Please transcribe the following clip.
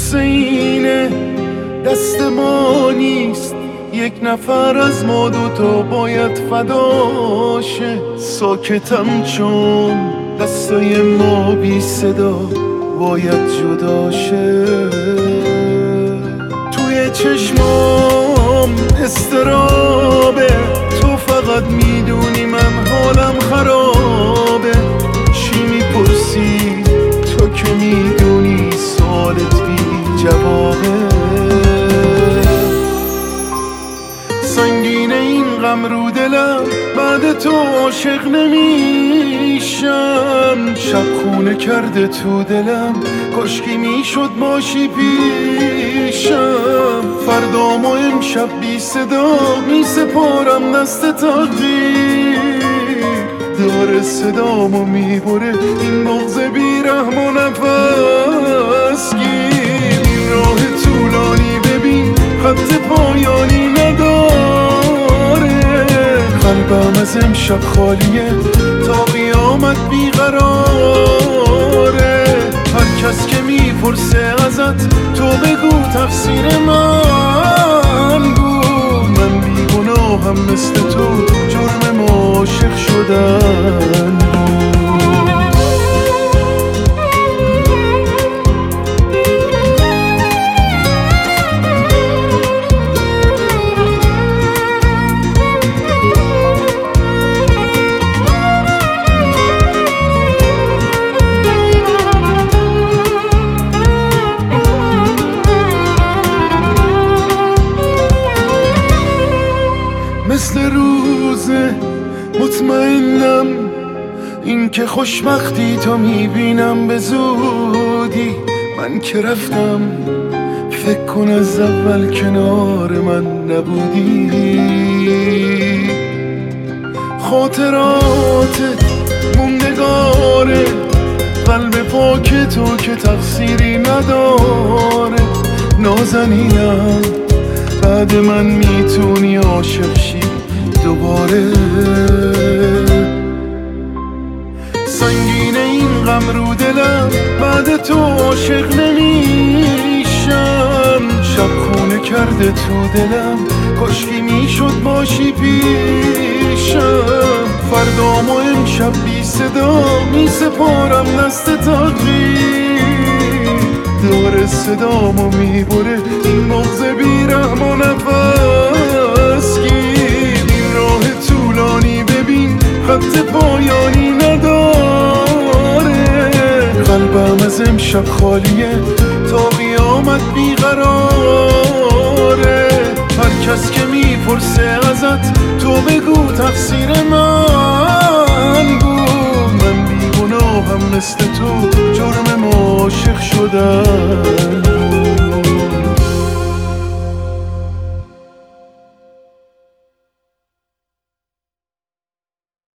مثل اینه دست ما نیست، یک نفر از ما دوتا باید فداشه. ساکتم چون دستای ما بی صدا باید جداشه. توی چشمام استرابه، تو فقط میدونی من حالم خرابه. چی میپرسی تو که میدونی سوالت بی جوابه. سنگینه این غم رو دلم، بعد تو عاشق نمیشم. شب خونه کرده تو دلم، کاشکی میشد باشی پیشم. فردام و امشب بی صدا میسپارم دست تقدیر. داره صدامو میبره این بغض بیرحم و نفس گیر. این راه طولانی ببین خط پایانی نداره. قلبم از امشب خالیه تا قیامت بیقراره. هر کس که میپرسه ازت تو بگو تقصیر من بود. من بیگناهم مثل تو، جرم عاشق شدن بود. مثل روزه مطمئنم این که خوشبختی تو میبینم به زودی. من که رفتم فکر کن از اول کنار من نبودی. خاطراتت موندگاره، قلب پاک تو که تقصیری نداره. نازنینم بعد من میتونی عاشق شی دوباره. سنگینه این غم رو دلم، بعد تو عاشق نمیشم. شب خونه کرده تو دلم، کاشکی میشد باشی پیشم. فردام و امشب بی صدا میسپارم دست تقدیر. داره صدامو میبره این بغض بیرحم و نفس گیر. این راه طولانی ببین خط پایانی نداره. قلبم از امشب خالیه تا قیامت بیقراره. هر کس که میپرسه ازت تو بگو تقصیر من بود. من بیگناهم مثل تو، جرم عاشق شدن